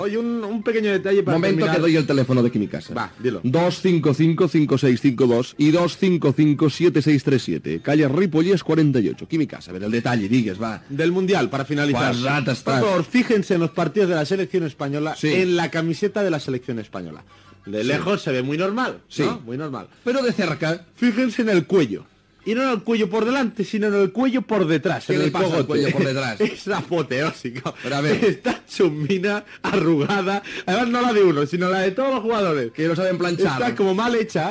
Oye, un pequeño detalle para Momento terminar. que doy el teléfono de Quimicasa. Va, dilo. 255-5652 y 255-7637. Calle Ripollés 48. Quimicasa, a ver el detalle, digues, va. Del Mundial, para finalizar. Pues rata estás. Por favor, fíjense en los partidos de la selección española, Sí. en la camiseta de la selección española. De lejos se ve muy normal, Sí. ¿no? Muy normal. Pero de cerca, Fíjense en el cuello. Y no en el cuello por delante, sino en el cuello por detrás. ¿Qué en le el pasa al cogote. cuello por detrás? Es apoteósico. Pero a ver. Está chumina, arrugada. Además no la de uno, sino la de todos los jugadores. que lo saben planchar. Está como mal hecha.